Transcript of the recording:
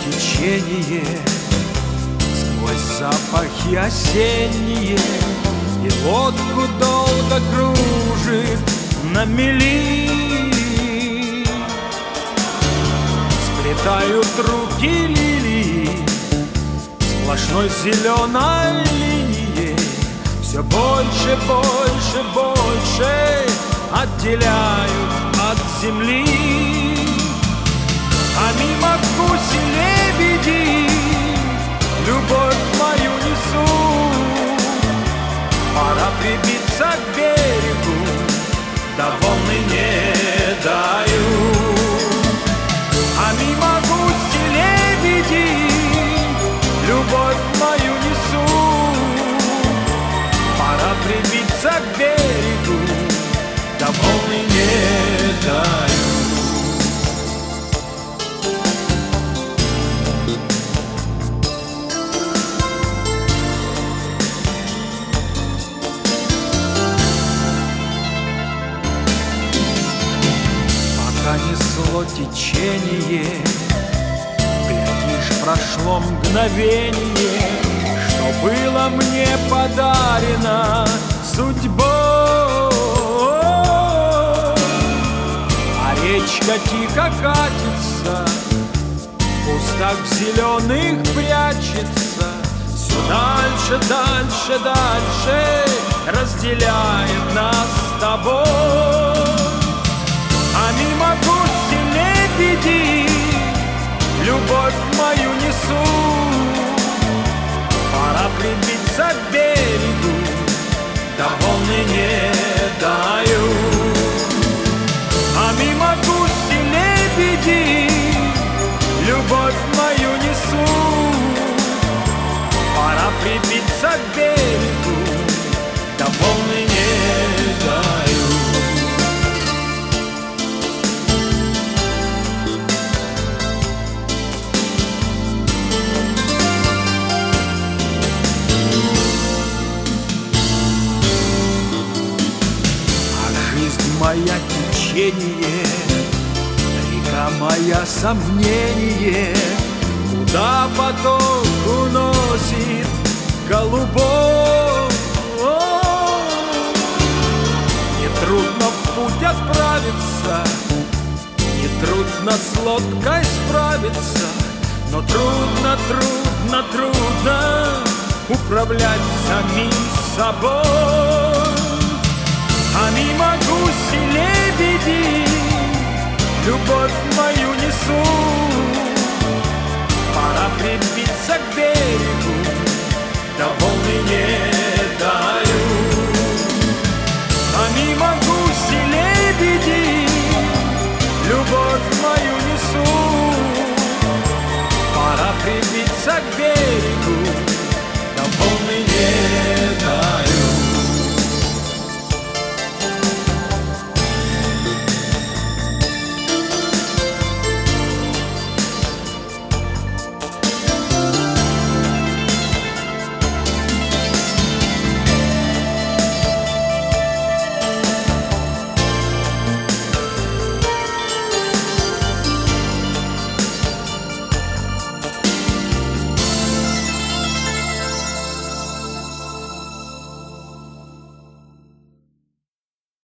течение, сквозь запахи осенние, и лодку долго кружит на мели. Сплетают руки лилии сплошной зеленой линией, все больше, больше, больше отделяют от земли. А мимо гуси-лебеди любовь мою несут. Пора прибиться к берегу, да волны не дают. А мимо гуси-лебеди любовь мою несут. Пора прибиться к берегу, да волны не дают. Несло течение, глядишь, прошло мгновение, что было мне подарено судьбой. А речка тихо катится, в кустах зеленых прячется, все дальше, дальше, дальше разделяет нас с тобой. А мимо гуси-лебеди любовь мою несут. Пора прибиться к берегу, да волны не дают. А мимо гуси-лебеди любовь мою несут. Пора прибиться к берегу, да волны не дают. Моя течение, река моя сомнение, куда поток уносит голубой. Нетрудно в путь отправиться, нетрудно с лодкой справиться, но трудно, трудно, трудно управлять самим собой. А мимо гуси-лебеди любовь мою несут. Пора прибиться к берегу, да волны не дают. А мимо гуси-лебеди любовь мою несут. Пора прибиться к берегу,